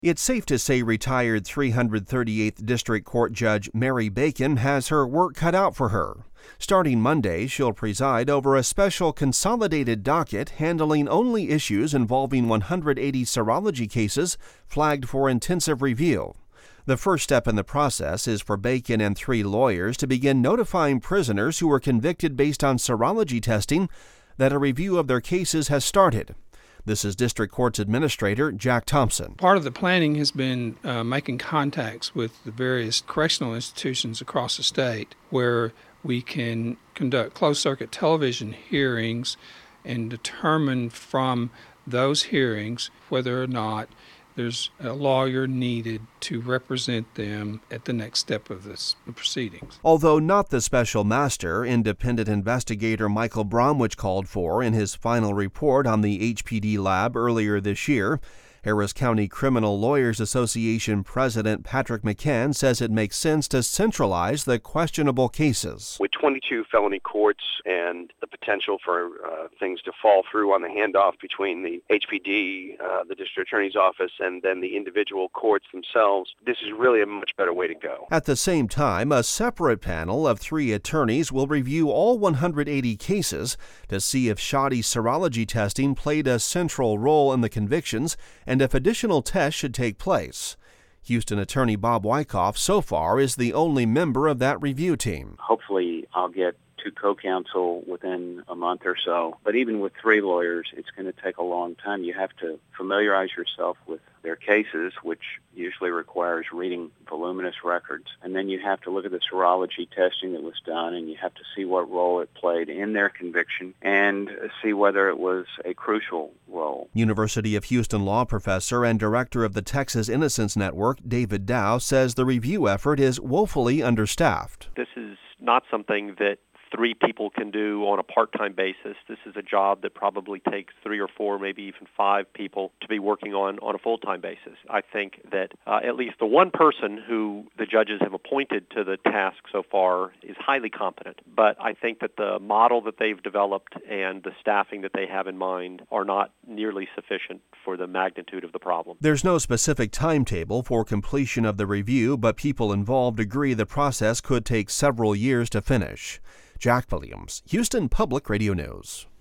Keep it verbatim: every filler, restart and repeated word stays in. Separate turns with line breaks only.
It's safe to say retired three hundred thirty-eighth District Court Judge Mary Bacon has her work cut out for her. Starting Monday, she'll preside over a special consolidated docket handling only issues involving one hundred eighty serology cases flagged for intensive review. The first step in the process is for Bacon and three lawyers to begin notifying prisoners who were convicted based on serology testing that a review of their cases has started. This is District Court's Administrator Jack Thompson.
Part of the planning has been uh, making contacts with the various correctional institutions across the state where we can conduct closed-circuit television hearings and determine from those hearings whether or not there's a lawyer needed to represent them at the next step of this proceedings.
Although not the special master, independent investigator Michael Bromwich called for in his final report on the H P D lab earlier this year, Harris County Criminal Lawyers Association President Patrick McCann says it makes sense to centralize the questionable cases.
With twenty-two felony courts and the potential for uh, things to fall through on the handoff between the H P D, uh, the District Attorney's Office, and then the individual courts themselves, this is really a much better way to go.
At the same time, a separate panel of three attorneys will review all one hundred eighty cases to see if shoddy serology testing played a central role in the convictions and if additional tests should take place. Houston attorney Bob Wyckoff so far is the only member of that review team.
Hopefully I'll get to co-counsel within a month or so. But even with three lawyers, it's going to take a long time. You have to familiarize yourself with their cases, which usually requires reading voluminous records. And then you have to look at the serology testing that was done, and you have to see what role it played in their conviction and see whether it was a crucial role.
University of Houston law professor and director of the Texas Innocence Network, David Dow, says the review effort is woefully understaffed.
This is not something that three people can do on a part-time basis. This is a job that probably takes three or four, maybe even five people to be working on on a full-time basis. I think that uh, at least the one person who the judges have appointed to the task so far is highly competent. But I think that the model that they've developed and the staffing that they have in mind are not nearly sufficient for the magnitude of the problem.
There's no specific timetable for completion of the review, but people involved agree the process could take several years to finish. Jack Williams, Houston Public Radio News.